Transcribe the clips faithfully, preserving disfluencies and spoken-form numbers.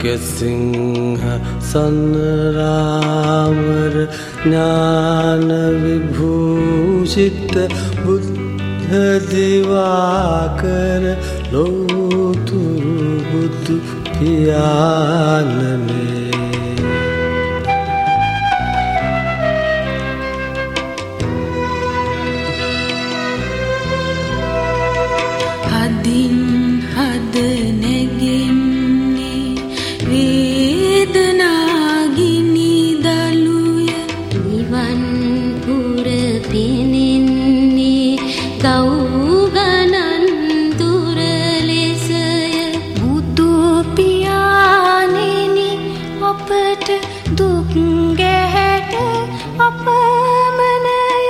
सिंह सन्रामर ज्ञान विभूषित बुद्ध दिवाकर लोतुरु बुद्धु पियानने හදින් හද නැගෙන්නේ වේදනාගිනි දලුය නිවන් පුර පෙනෙන්නේ ගෞගණන් දුර ලෙසය බුදු පියාණෙනි අපට දුක් ගැහැට අපමණය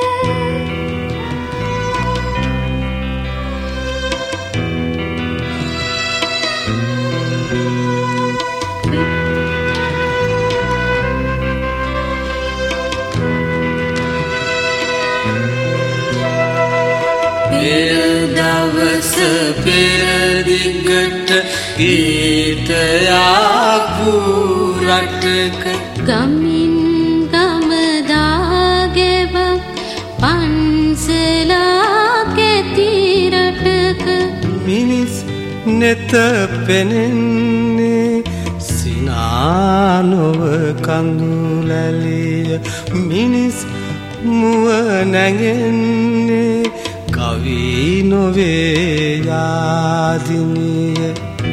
දවස පෙරදිගට ගීතයක් වූ රටක ගමින් ගමදාගෙවක් පන්සලක් ඇති රටක මිනිස් නෙත පෙනෙන්නේ සිනානොව කඳුලැලිය මිනිස් මුව නැගෙන්නේ කවි නොවේ යාදිනිය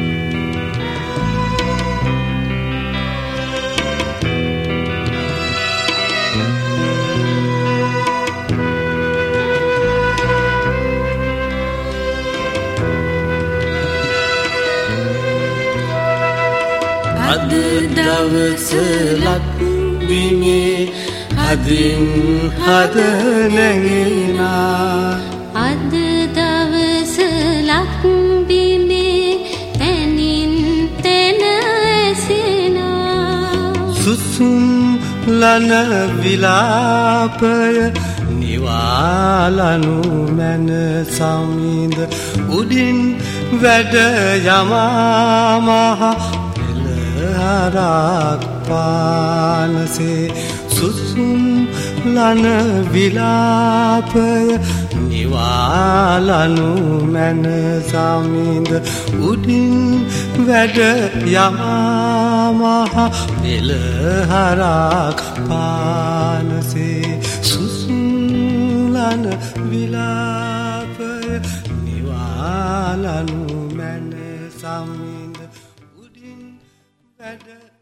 අද දවස ලක්බිමේ හදින් හද නැගෙනා අද දවස ලක්බිමේ තැනින් තැන ඇසෙනා සුසුම් ලන විලාපය නිවාලනු මැන සමිඳ උඩින් වැඩ යමා මහ පෙළහරක් පානසේ සුසුම් ලන විලාපය නිවාලනු මැන සමිඳ උඩින් වැඩ යමා මහ පෙළහරක් පානසේ සුසුම් ලන විලාපය නිවාලනු මැන සමිඳ උඩින් වැඩ